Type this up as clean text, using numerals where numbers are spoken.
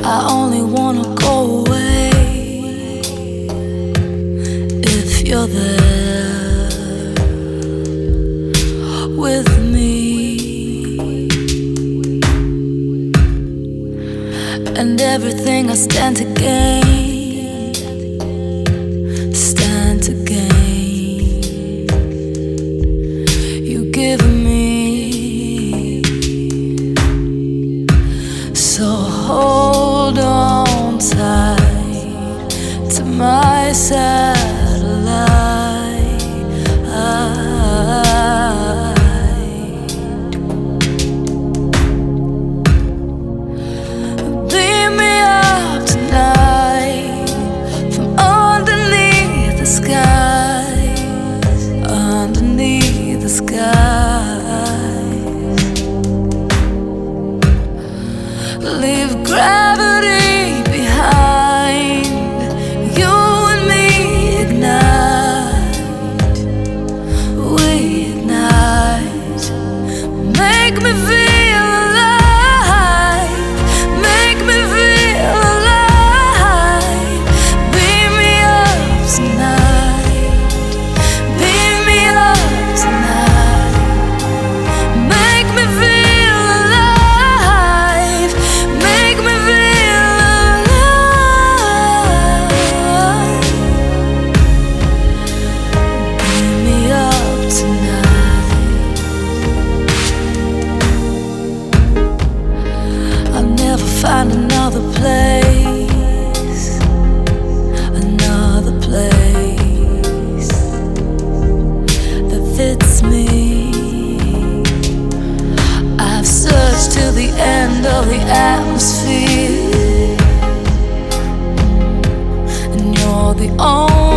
I only wanna go away if you're there with me. And everything I stand to gain, stand to gain, you give me. So hold on tight to my satellite. Beam me up tonight from underneath the skies, underneath the skies. Leave gravity behind, you and me ignite, we ignite. Make me feel alive, make me feel alive. Beam me up tonight, beam me up tonight. Make me feel alive, make me feel alive. Beam me up tonight. I'll never find another place, another place that fits me. I've searched to the end of the atmosphere, and you're the only